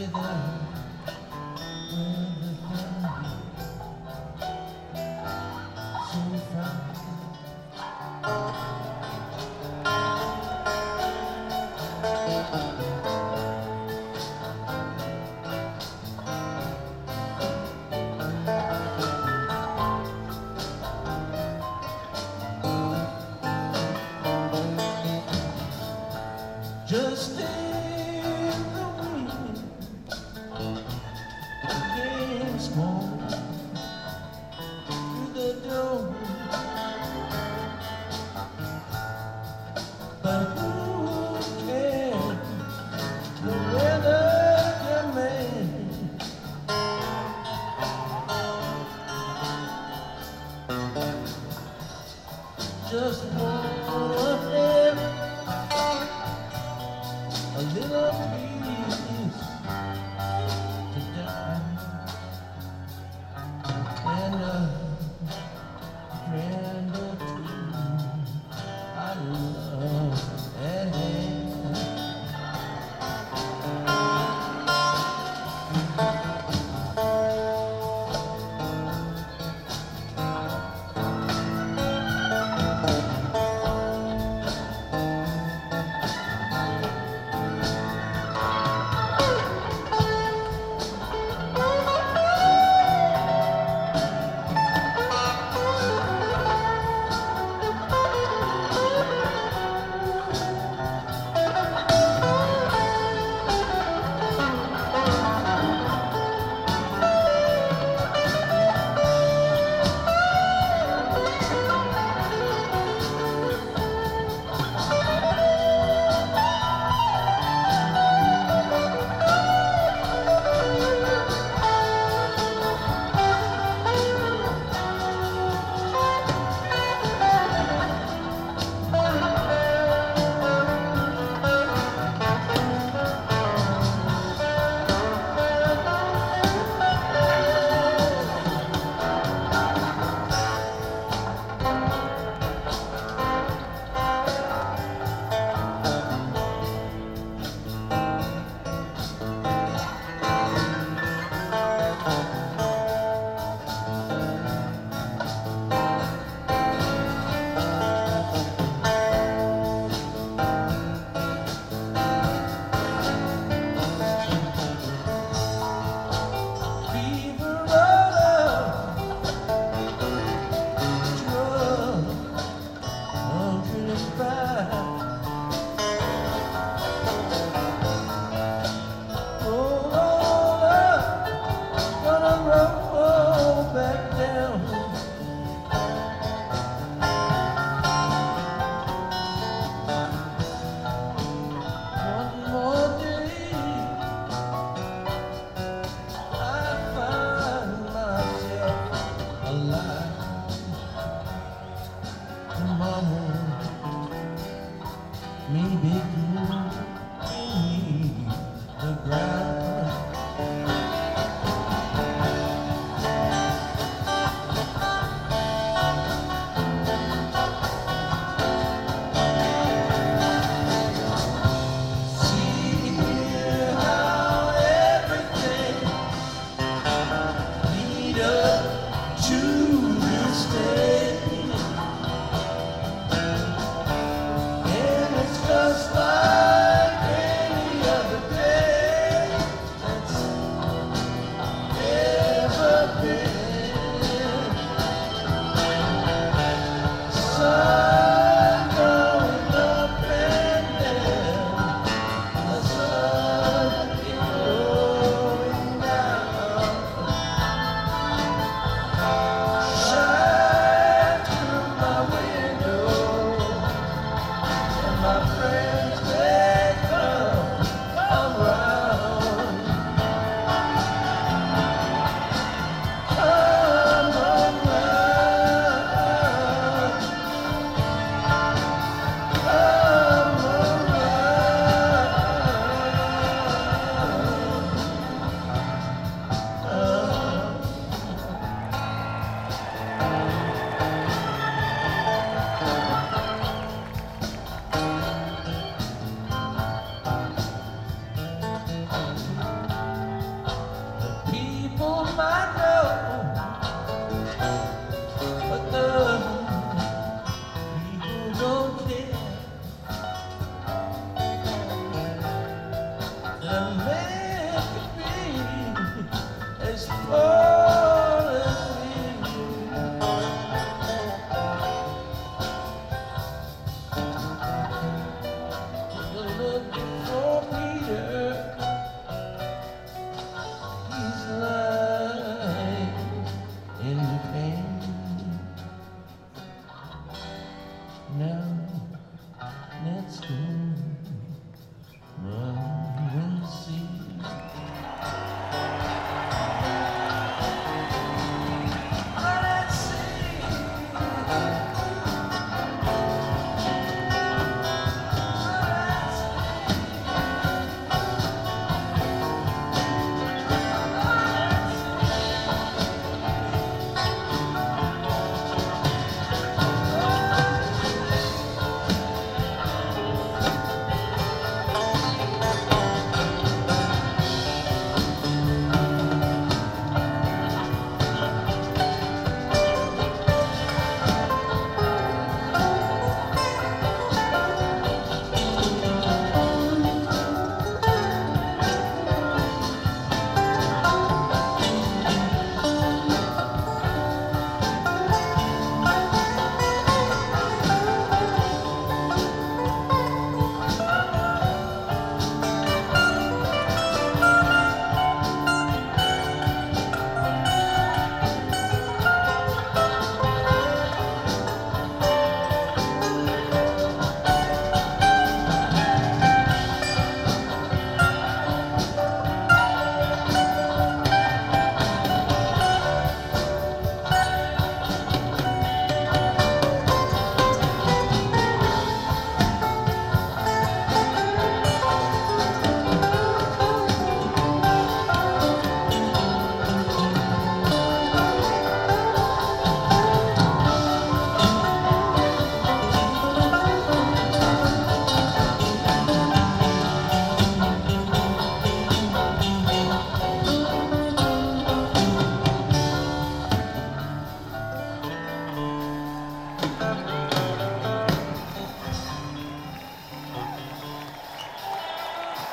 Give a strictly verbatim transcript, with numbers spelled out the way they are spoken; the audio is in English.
Just in the wind came smoke through the door, but who cares? The weather can make. Just wanna have a little peace to die, and a friend or two I love and hate. Maybe you need the ground. See here how everything lead up to this day. Just like any other day that's ever been. Sun going up and down, the sun going down. Shine through my window, my friends, they come around. Come around. Come around. a man could be as poor as me. You look for Peter, he's lying in pain. Now let's go.